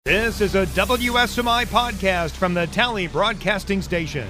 This is a WSMI podcast from the Tally Broadcasting Station.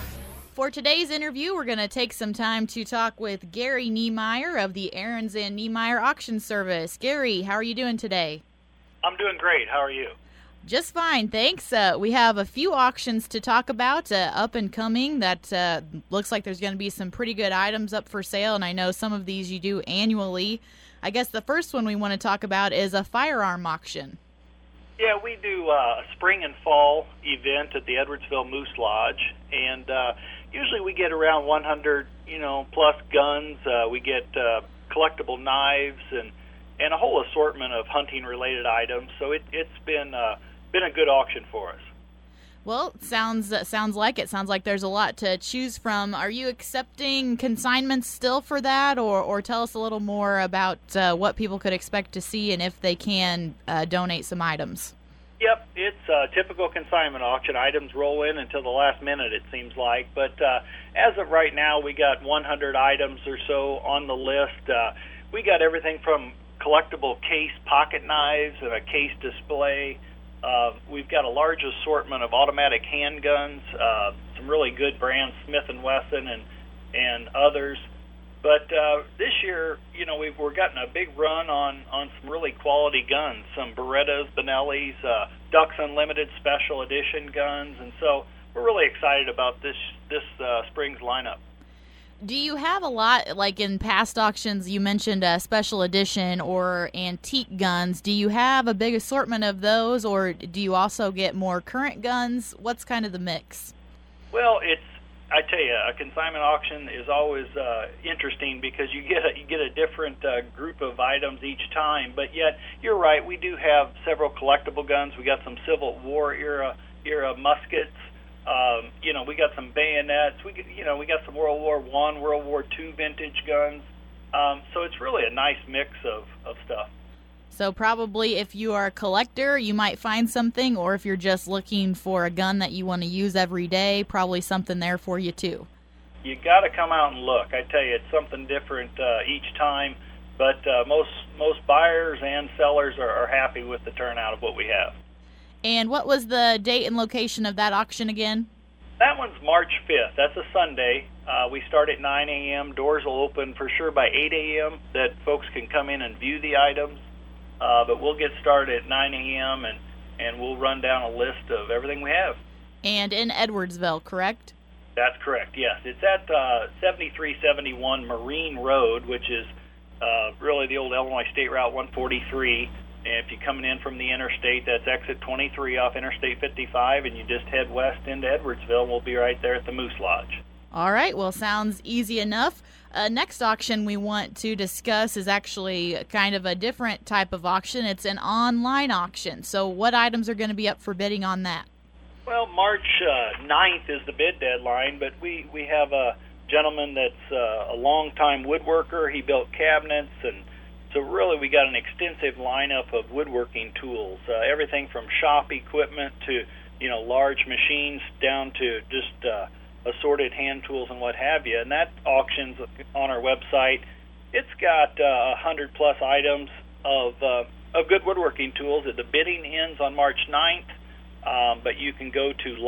For today's interview, we're going to take some time to talk with Gary Niemeyer of the Ahrens and Niemeyer Auction Service. Gary, how are you doing today? I'm doing great. How are you? Just fine, thanks. We have a few auctions to talk about up and coming that looks like there's going to be some pretty good items up for sale, and I know some of these you do annually. I guess the first one we want to talk about is a firearm auction. Yeah, we do a spring and fall event at the Edwardsville Moose Lodge, and usually we get around 100, plus guns. We get collectible knives and a whole assortment of hunting-related items. So it's been a good auction for us. Well, sounds like it. Sounds like there's a lot to choose from. Are you accepting consignments still for that, or tell us a little more about what people could expect to see and if they can donate some items? Yep, it's a typical consignment auction. Items roll in until the last minute, it seems like. But as of right now, we got 100 items or so on the list. We got everything from collectible case pocket knives and a case display. We've got a large assortment of automatic handguns, some really good brands, Smith & Wesson and others. But this year, we're getting a big run on some really quality guns, some Berettas, Benellis, Ducks Unlimited Special Edition guns, and so we're really excited about this spring's lineup. Do you have a lot, like in past auctions, you mentioned a special edition or antique guns. Do you have a big assortment of those, or do you also get more current guns? What's kind of the mix? Well, I tell you, a consignment auction is always interesting because you get a different group of items each time. But yet, you're right, we do have several collectible guns. We got some Civil War era muskets. We got some bayonets. We got some World War I, World War II vintage guns. So it's really a nice mix of stuff. So probably if you are a collector, you might find something, or if you're just looking for a gun that you want to use every day, probably something there for you too. You got to come out and look. I tell you, it's something different each time. But most buyers and sellers are happy with the turnout of what we have. And what was the date and location of that auction again? That one's March 5th. That's a Sunday. We start at 9 a.m. Doors will open for sure by 8 a.m. that folks can come in and view the items. But we'll get started at 9 a.m. and we'll run down a list of everything we have. And in Edwardsville, correct? That's correct, yes. It's at 7371 Marine Road, which is really the old Illinois State Route 143. And if you're coming in from the interstate, that's exit 23 off Interstate 55, and you just head west into Edwardsville. We'll be right there at the Moose Lodge. All right, well, sounds easy enough. Next auction we want to discuss is actually kind of a different type of auction. It's an online auction. So what items are going to be up for bidding on that? Well, March 9th is the bid deadline, but we have a gentleman that's a long-time woodworker. He built cabinets, and so really we got an extensive lineup of woodworking tools, everything from shop equipment to large machines down to just assorted hand tools and what have you. And that auction's on our website. It's got 100 plus items of good woodworking tools. The bidding ends on March 9th, but you can go to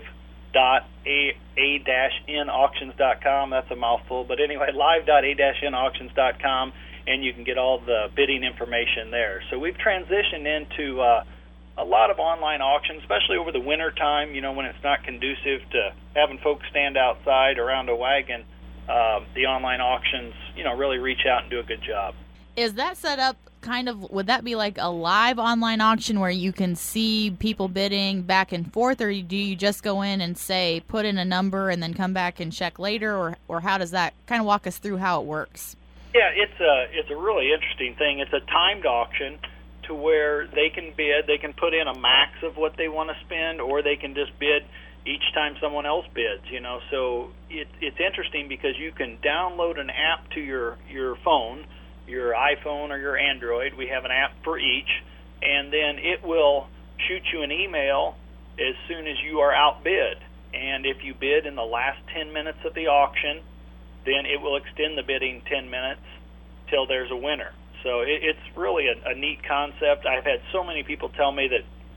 live.a-nauctions.com. That's a mouthful, but anyway, live.a-nauctions.com, and you can get all the bidding information there. So we've transitioned into a lot of online auctions, especially over the winter time, when it's not conducive to having folks stand outside around a wagon. The online auctions, really reach out and do a good job. Is that set up would that be like a live online auction where you can see people bidding back and forth, or do you just go in and say, put in a number and then come back and check later, or how does that kind of walk us through how it works? Yeah, it's a really interesting thing. It's a timed auction to where they can bid. They can put in a max of what they want to spend, or they can just bid each time someone else bids. So it's interesting because you can download an app to your phone, your iPhone or your Android. We have an app for each, and then it will shoot you an email as soon as you are outbid. And if you bid in the last 10 minutes of the auction, then it will extend the bidding 10 minutes till there's a winner. So it's really a neat concept. I've had so many people tell me that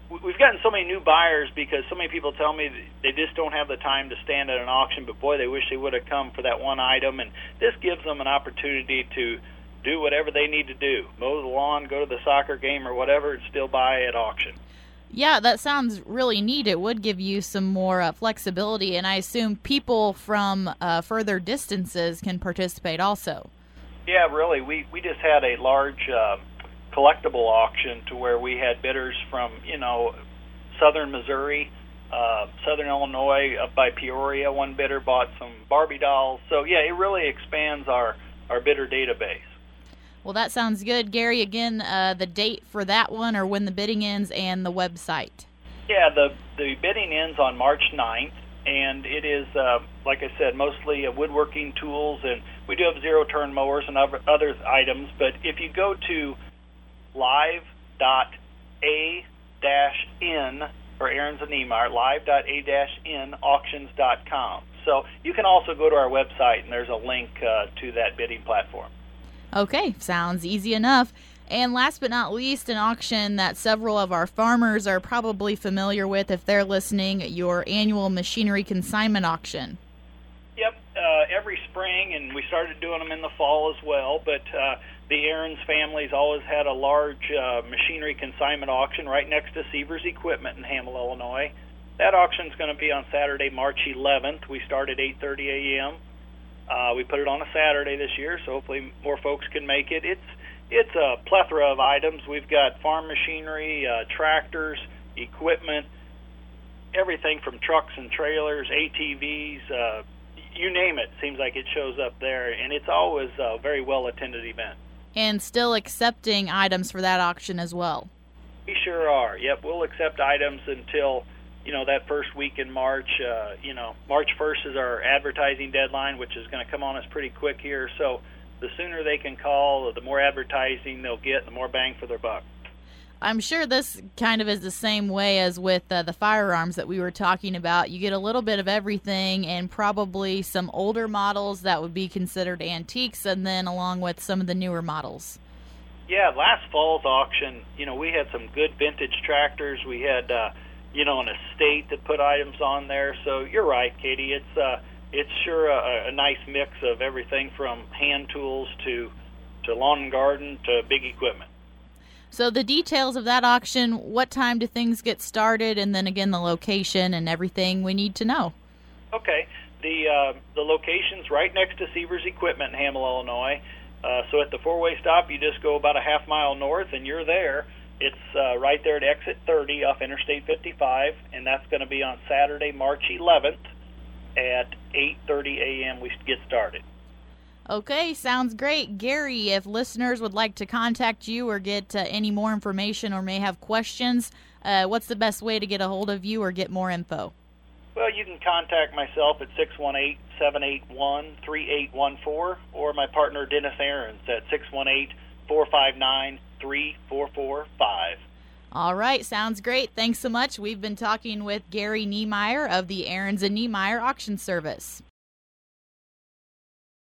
we've gotten so many new buyers because so many people tell me they just don't have the time to stand at an auction, but boy, they wish they would have come for that one item. And this gives them an opportunity to do whatever they need to do, mow the lawn, go to the soccer game or whatever, and still buy at auction. Yeah, that sounds really neat. It would give you some more flexibility, and I assume people from further distances can participate also. Yeah, really. We just had a large collectible auction to where we had bidders from, southern Missouri, southern Illinois, up by Peoria. One bidder bought some Barbie dolls. So, yeah, it really expands our bidder database. Well, that sounds good. Gary, again, the date for that one or when the bidding ends and the website. Yeah, the bidding ends on March 9th, and it is, like I said, mostly woodworking tools, and we do have zero-turn mowers and other items. But if you go to live.a-n for Aarons and Niemeyer, live.a-n auctions.com. So you can also go to our website, and there's a link to that bidding platform. Okay, sounds easy enough. And last but not least, an auction that several of our farmers are probably familiar with if they're listening, your annual machinery consignment auction. Yep, every spring, and we started doing them in the fall as well, but the Aarons family's always had a large machinery consignment auction right next to Sievers Equipment in Hamel, Illinois. That auction's going to be on Saturday, March 11th. We start at 8:30 a.m. We put it on a Saturday this year, so hopefully more folks can make it. It's a plethora of items. We've got farm machinery, tractors, equipment, everything from trucks and trailers, ATVs, you name it. Seems like it shows up there, and it's always a very well-attended event. And still accepting items for that auction as well. We sure are. Yep, we'll accept items until that first week in March. March 1st is our advertising deadline, which is going to come on us pretty quick here. So the sooner they can call, the more advertising they'll get, the more bang for their buck. I'm sure this kind of is the same way as with the firearms that we were talking about. You get a little bit of everything and probably some older models that would be considered antiques, and then along with some of the newer models. Yeah, last fall's auction, we had some good vintage tractors. We had an estate that put items on there. So you're right, Katie. It's sure a nice mix of everything from hand tools to lawn and garden to big equipment. So the details of that auction, what time do things get started, and then again the location and everything we need to know. Okay. The location's right next to Sievers Equipment in Hamel, Illinois. So at the four-way stop, you just go about a half mile north, and you're there. It's right there at exit 30 off Interstate 55, and that's going to be on Saturday, March 11th at 8:30 a.m. we get started. Okay, sounds great. Gary, if listeners would like to contact you or get any more information or may have questions, what's the best way to get a hold of you or get more info? Well, you can contact myself at 618-781-3814 or my partner Dennis Aarons at 618-459-3445. All right, sounds great. Thanks so much. We've been talking with Gary Niemeyer of the Aarons and Niemeyer Auction Service.